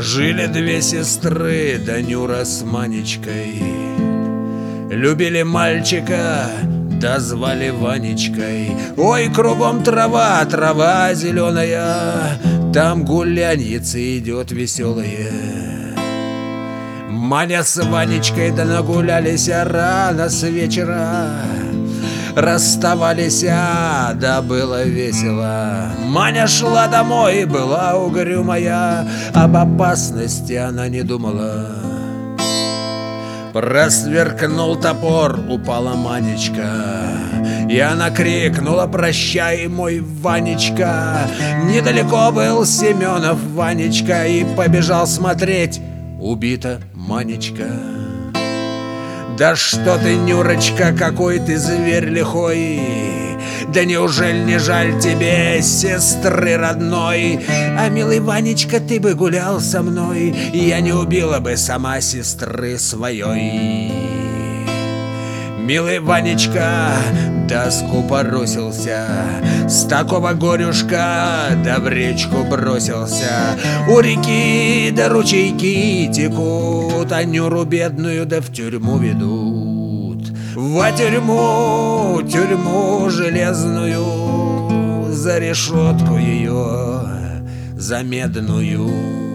Жили две сестры, Данюра с Манечкой. Любили мальчика, да звали Ванечкой. Ой, кругом трава, трава зеленая, там гуляньица идет веселая. Маня с Ванечкой да нагулялись рано с вечера. Расставались, да было весело. Маня шла домой, была угрюмая, об опасности она не думала. Просверкнул топор, упала Манечка, и она крикнула: прощай, мой Ванечка. Недалеко был Семенов Ванечка, и побежал смотреть: убита Манечка. Да что ты, Нюрочка, какой ты зверь лихой! Да неужели не жаль тебе сестры родной? А, милый Ванечка, ты бы гулял со мной, и я не убила бы сама сестры своей. Милый Ванечка, да скупоросился, с такого горюшка, да в речку бросился. У реки да ручейки текут, а Нюру бедную да в тюрьму ведут. Во тюрьму, тюрьму железную, за решетку ее, за медную.